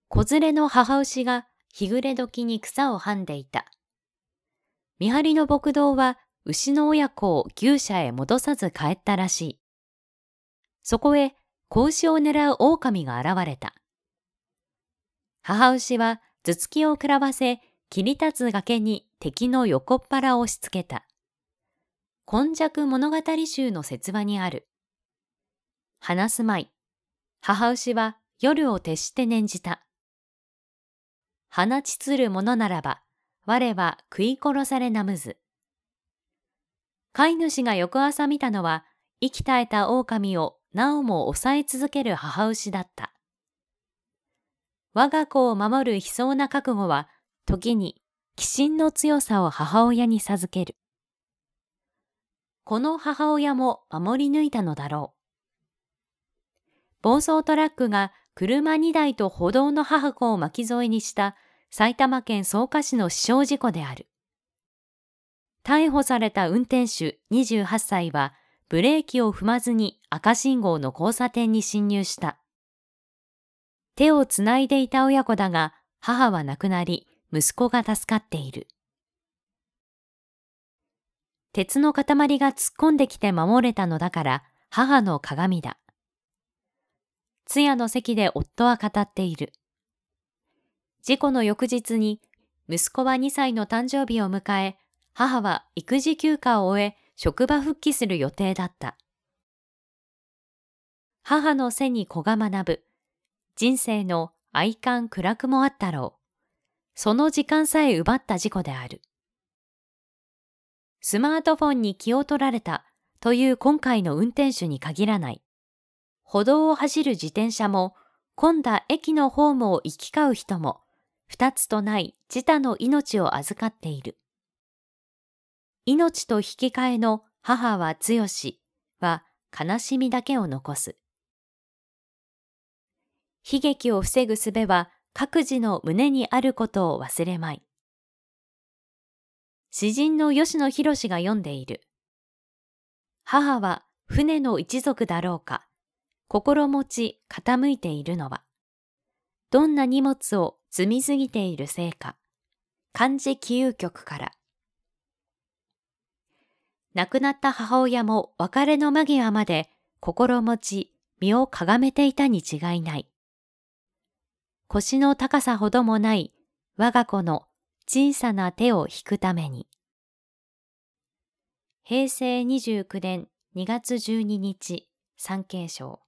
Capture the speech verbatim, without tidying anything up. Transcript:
子連れの母牛が日暮れ時に草をはんでいた。見張りの牧童は牛の親子を牛舎へ戻さず帰ったらしい。そこへ子牛を狙う狼が現れた。母牛は頭突きを食らわせ、切り立つ崖に敵の横っ腹を押し付けた。今昔物語集の説話にある。話すまい。母牛は夜を徹して念じた。放ちつるものならば、我は食い殺されなむず。飼い主が翌朝見たのは、息絶えた狼をなおも抑え続ける母牛だった。我が子を守る悲壮な覚悟は、時に鬼心の強さを母親に授ける。この母親も守り抜いたのだろう。暴走トラックが車にだいと歩道の母子を巻き添えにした埼玉県草加市の死傷事故である。逮捕された運転手にじゅうはっさいはブレーキを踏まずに赤信号の交差点に進入した。手をつないでいた親子だが、母は亡くなり、息子が助かっている。鉄の塊が突っ込んできて守れたのだから母の鏡だ。通夜の席で夫は語っている。事故の翌日に息子はにさいの誕生日を迎え、母は育児休暇を終え職場復帰する予定だった。母の背に子が学ぶ。人生の哀感暗くもあったろう。その時間さえ奪った事故である。スマートフォンに気を取られたという今回の運転手に限らない。歩道を走る自転車も、混んだ駅のホームを行き交う人も、二つとない自他の命を預かっている。命と引き換えの母は強しは悲しみだけを残す。悲劇を防ぐ術は各自の胸にあることを忘れまい。詩人の吉野博が読んでいる。母は船の一族だろうか、心持ち傾いているのは、どんな荷物を積みすぎているせいか、漢字起遊曲から。亡くなった母親も別れの間際まで心持ち身をかがめていたに違いない。腰の高さほどもない我が子の小さな手を引くために。へいせいにじゅうきゅうねんにがつじゅうににち、産経省。